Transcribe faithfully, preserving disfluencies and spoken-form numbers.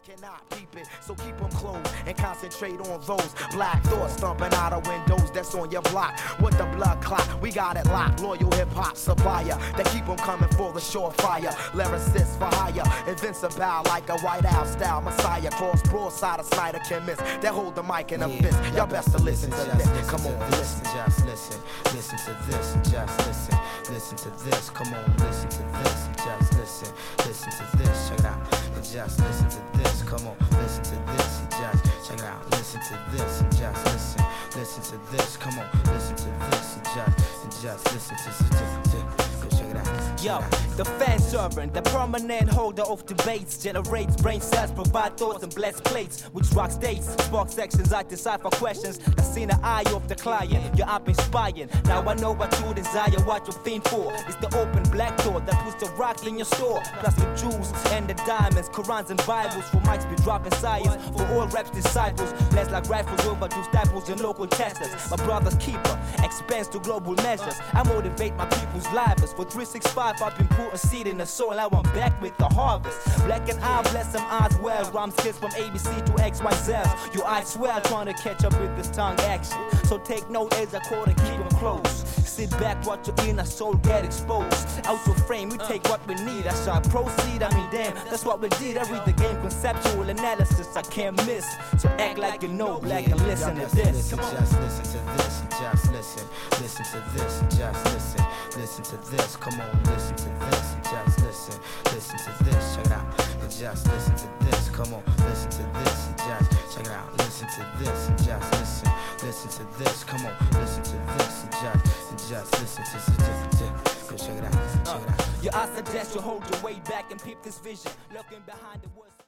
cannot peep it, so keep them closed and concentrate on those black thoughts thumping out of windows that's on your block. With the blood clot, we got it locked. Loyal hip-hop supplier that keep them coming for the surefire. Lyricists for hire, invincible like a White Owl style messiah. Cross broadside of Snyder can miss. That hold the mic in a Yeah, fist. Y'all best to listen to just this. listen Come to on, this, listen. just listen, listen to this, and just listen, listen to this. Come on, listen to this, and just listen, listen to this. Check it out, and just listen to this. Come on, listen to this, and just check it out. Listen to this, and just listen, listen to this. Come on, listen to this, and just and just listen to this. Check it out. Yo, the fan servant, the permanent holder of debates, generates brain cells, provide thoughts and blessed plates, which rock states, spark sections, I decipher questions, that's in the eye of the client, you're up inspiring. Now I know what you desire, what you fiend for. It's the open black door that puts the rock in your store, plus the jewels and the diamonds, Qurans and Bibles, for mics be dropping science, for all raps disciples, blessed like rifles overdue staples and local testers. My brother's keeper, expense to global measures. I motivate my people's lives. For three sixty-five, I've been putting seed in the soil. Now I'm back with the harvest. Black and I bless them eyes well. Rhymes kids from A B C to X Y Z. You I swear trying to catch up with this tongue action. So take note as I call and keep them close. Sit back, watch your inner soul get exposed. Out of frame, we take what we need. I shall proceed. I mean, damn, that's what we did. I read the game, conceptual analysis. I can't miss. So act like you know, black, and listen to this. Come on. Just listen to this, and just listen, listen to this, and just listen, listen to this. Come on, listen to this, and just listen, listen to this. Check it out, and just listen to this. Come on, listen to this, and just check it out. Listen to this, and just listen, listen to this. Come on, listen to this, and just and just listen to this. Go check it out, check it out. Yeah, I suggest you hold your way back and peep this vision. Looking behind the words.